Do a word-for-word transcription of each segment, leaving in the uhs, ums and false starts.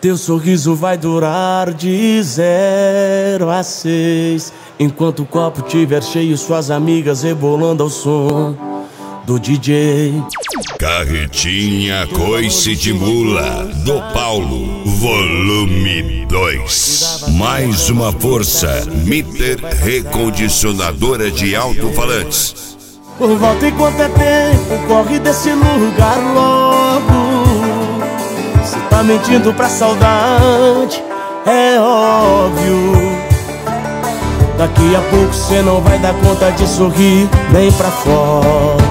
Teu sorriso vai durar de zero a seis, enquanto o copo tiver cheio, suas amigas rebolando ao som do D J. Carretinha Coice de Mula, do Paulo, volume dois. Mais uma força, Mitter recondicionadora de alto-falantes. Por volta enquanto é tempo, corre desse lugar logo. Cê tá mentindo pra saudade, é óbvio. Daqui a pouco cê não vai dar conta de sorrir nem pra foto.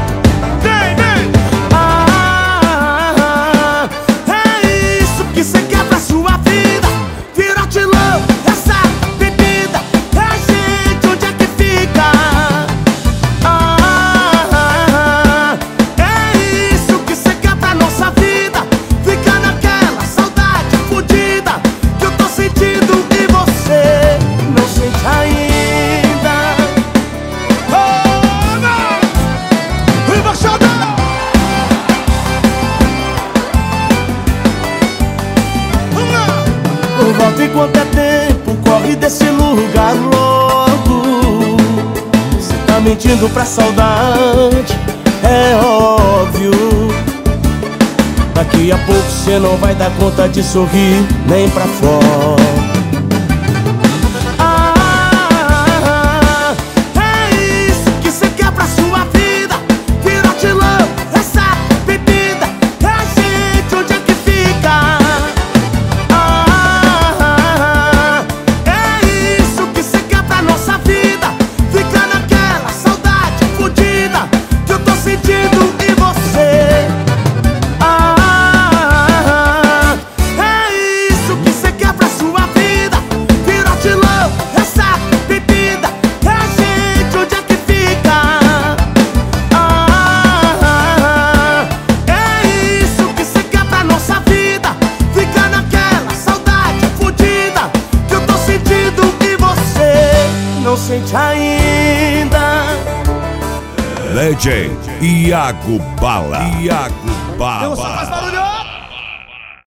Ah, é isso que cê quer pra sua vida. Virou de love, essa bebida. É gente, onde é que fica? Ah, é isso que cê quer pra nossa vida. Fica naquela saudade fodida que eu tô sentindo e você não sente ainda. Oh, não! Embaixador! Por volta enquanto é tempo, corre desse lugar logo. Cê tá mentindo pra saudade, é óbvio. Daqui a pouco cê não vai dar conta de sorrir nem pra fora. Ah, é isso que cê quer pra sua vida. Virou de love, essa bebida. É gente, onde é que fica? Ah, é isso que cê quer pra nossa vida. Fica naquela saudade fodida que eu tô sentindo e você. Ah, é isso que cê quer pra sua vida. Virou de love, essa bebida. É gente, onde é que fica? Ah, é isso que cê quer pra nossa vida. Fica naquela saudade fodida que eu tô sentindo e você não sente ainda. Legend Iago Bala. Iago Bala. Faz barulho!